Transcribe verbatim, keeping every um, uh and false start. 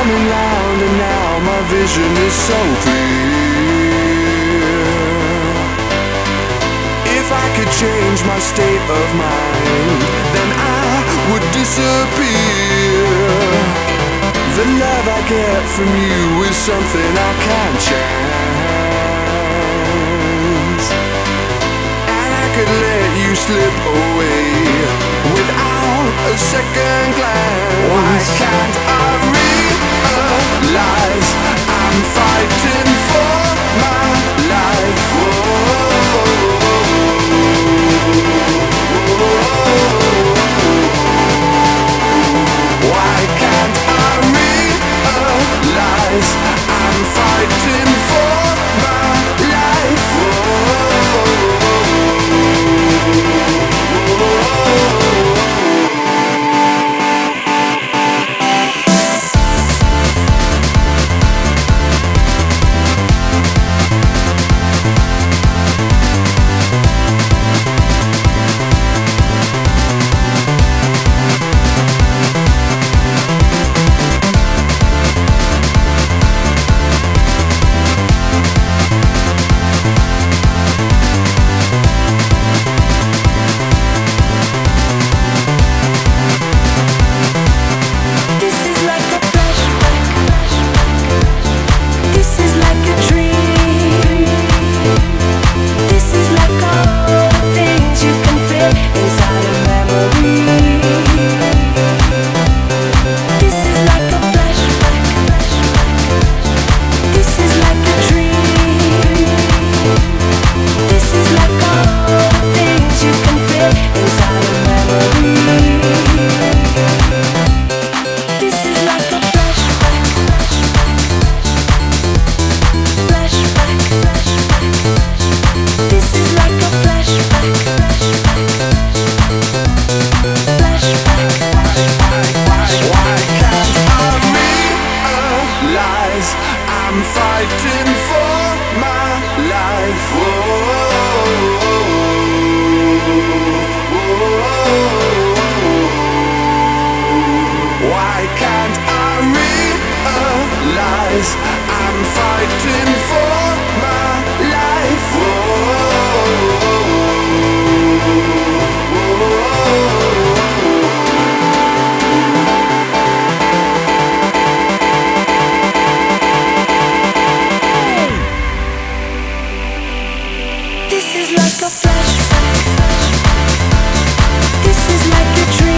coming round and now my vision is so clear. If I could change my state of mind, then I would disappear. The love I get from you is something I can't chance, and I could let you slip away without a second glance. Why can't I realize I'm fighting for my life? Why can't I realize I'm fighting for my life? I'm fighting for my life. Why can't I realize I'm fighting for my life? This is like a flashback. This is like a dream.